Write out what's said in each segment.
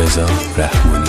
رضا رحمانی.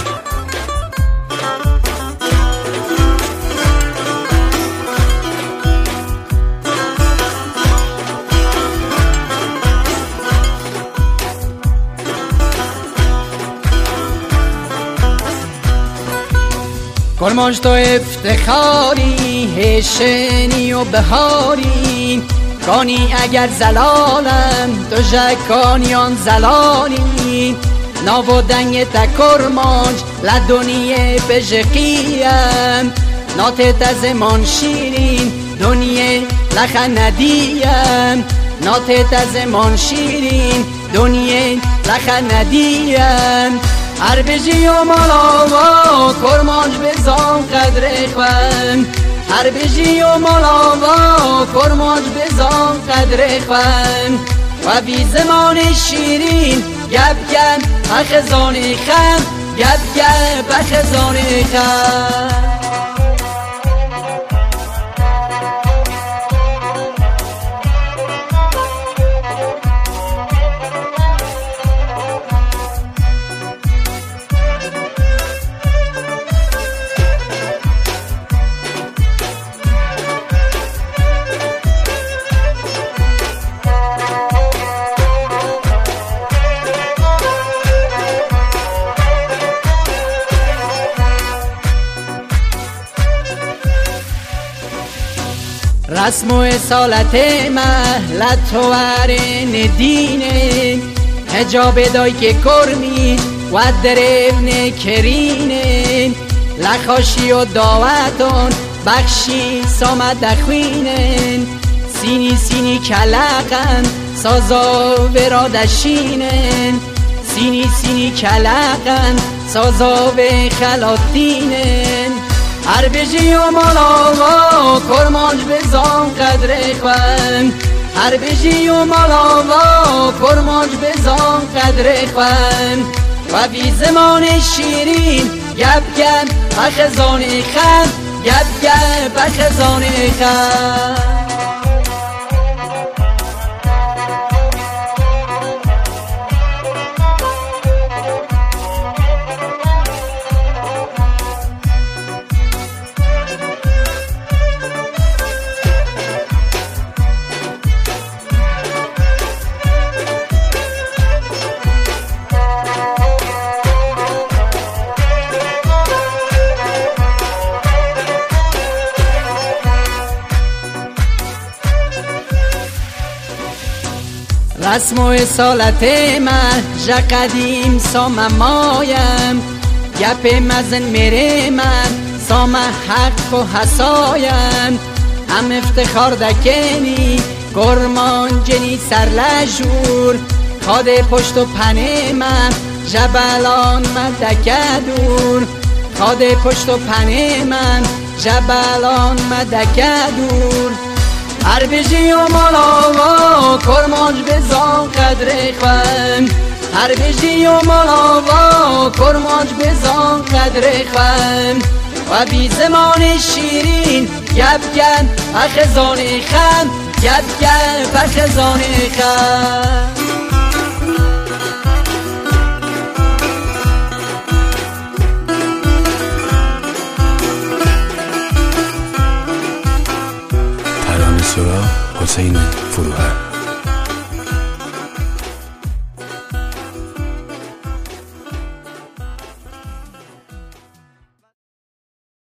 کرمانش تو افتخاری، هشنی و بهاری، کانی اگر زلالم تو جکانیان زلالی. ناو دنگ تا کرمانش لدنیه بجقیم، نات تزمان شیرین دنیه لخندیم، نات تزمان شیرین دنیه لخندیم. هر بجی و مالاوا کرمانش بزان قدر خوان، هر بجی و مالاوا کرمانش بزان قدر خوان. و بی زمان شیرین گب گب بخزان خم، گب گب بخزان خم. رسم و اصالت مهلت و ورن دینه، حجاب دای که کرمی و دربن کرینه. لخاشی و دعوتون بخشی سامد دخوینن، سینی سینی کلقن سازا ورادشینن، سینی سینی کلقن سازا و خلاتینن. هر بجی و مالاوا کرمانش بزان قدر خوان، هر بجی و مالاوا کرمانش بزان قدر خوان. و بی زمان شیرین گب گب بخزان خم، گب گب بخزان خم. رسم و اصالت من قدیم سام مایم، گپ مزن میره من سام حق و حسایم. هم افتخار دکنی کرمان جنی سرلجور، خاد پشت و پنه من جبلان مدک دور، خاد پشت و پنه من جبلان مدک دور. هر بجی و مالاوا کرمانش بزان قدر خوان، هر بجی و مالاوا کرمانش بزان قدر خوان. و بی زمان شیرین گب گب بخزان خم، گب گب بخزان خم. ترانه‌سرا حسین فروهر.